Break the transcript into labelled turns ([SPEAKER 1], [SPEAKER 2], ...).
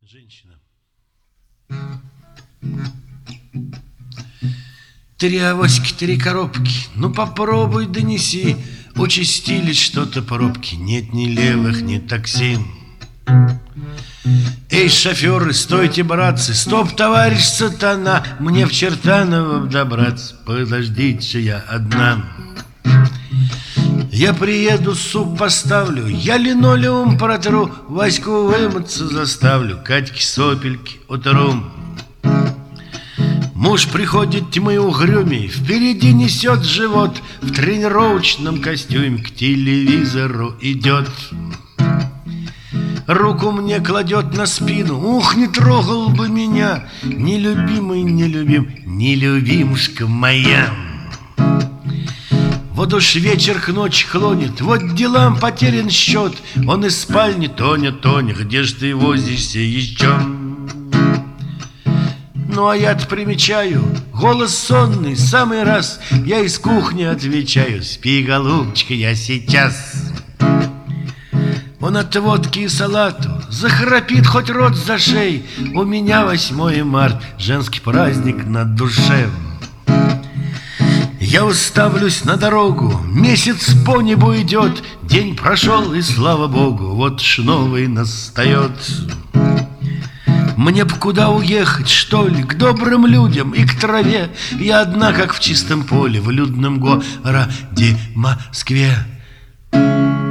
[SPEAKER 1] Женщина. 3 авоськи, 3 коробки. Ну попробуй донеси. Участились что-то пробки. Нет ни левых, ни такси. Эй, шоферы, стойте, братцы. Стоп, товарищ сатана. Мне в Чертаново добраться. Подождите, я одна. Я приеду, суп поставлю, я линолеум протру, Ваську вымыться заставлю, Катьке сопельки утру. Муж приходит тьмы угрюмей, впереди несет живот, В тренировочном костюме к телевизору идет. Руку мне кладет на спину, ух, не трогал бы меня, Нелюбимый, нелюбим, нелюбимушка моя. Вот уж вечер к ночи клонит, вот делам потерян счет. Он из спальни: Тоня, Тоня, где ж ты возишься еще? Ну а я-то примечаю, голос сонный, самый раз. Я из кухни отвечаю: спи, голубчик, я сейчас. Он от водки и салату захрапит, хоть рот зашей. У меня 8 марта, женский праздник на душе. Я уставлюсь на дорогу, месяц по небу идет, день прошел, и слава богу, вот ж новый настает. Мне б куда уехать, что ли, к добрым людям и к траве. Я одна, как в чистом поле, в людном городе Москве.